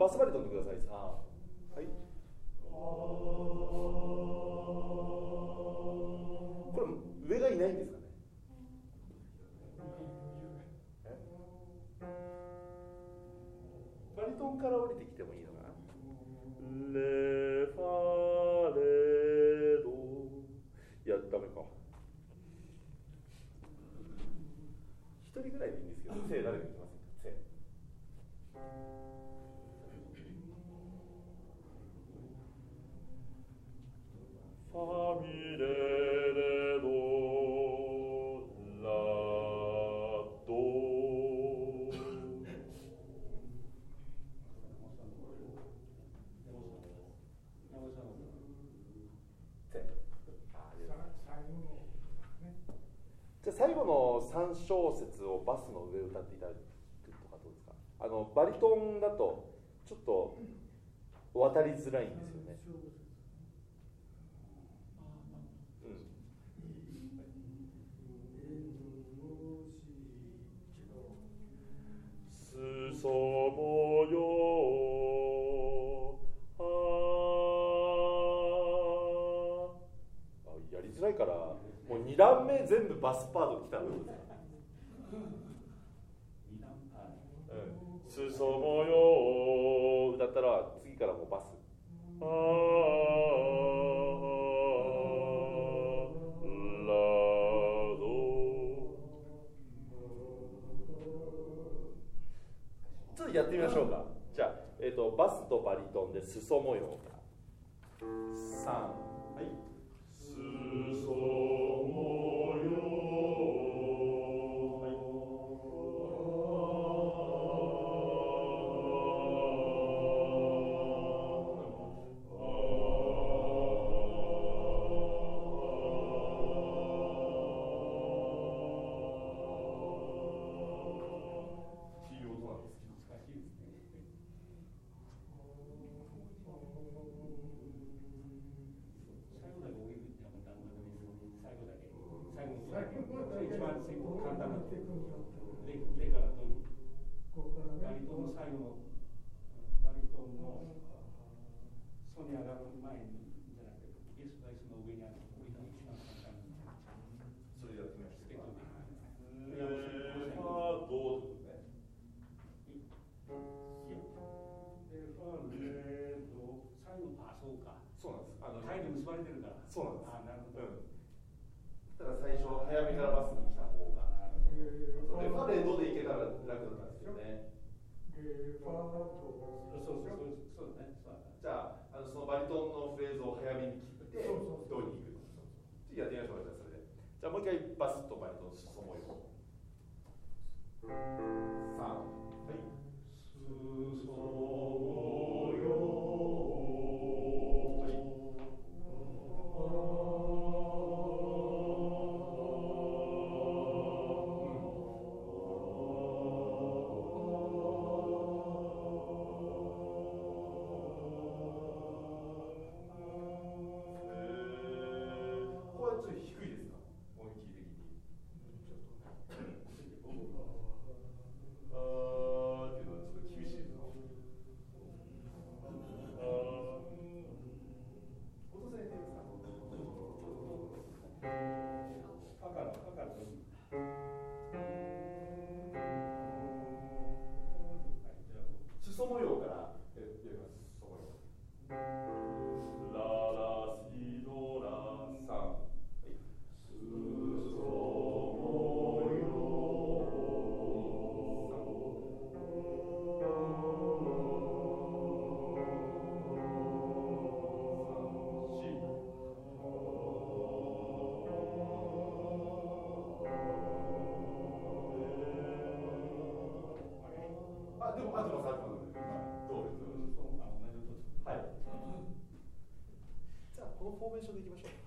バスバリ飛んでください。さあ、はい。これ上がいないんですかね。バリトンから降りてきてもいいのかな。レファレド。いや、ダメか。一人ぐらいでいいんですけど、セ誰かいきませんか。セファミレレドラド。じゃあ最後の3小節をバスの上歌っていただくとかどうですか。バリトンだとちょっと渡りづらいんですよね。すそもよやりづらいから、もう2段目全部バスパート来たんですよ。すそもよだったら次からもうバス。ラド。ちょっとやってみましょうか。じゃあ、バスとバリトンで裾模様から3、はい。裾模様。そうなんです。だから最初早めからバスに来た方が、レファレードで行けたら楽だったんですよね。そうだね。じゃあ、そのバリトンのフレーズを早めに切ってドに行く。やってみましょうか。じゃあそれで。じゃあもう一回バスとバリトンの裾模様。3、はい。裾模様。裾模様からやります。裾模様。ララシドラサン。はい。裾模様。あ、でもあとの3分。はい。じゃあこのフォーメーションでいきましょう。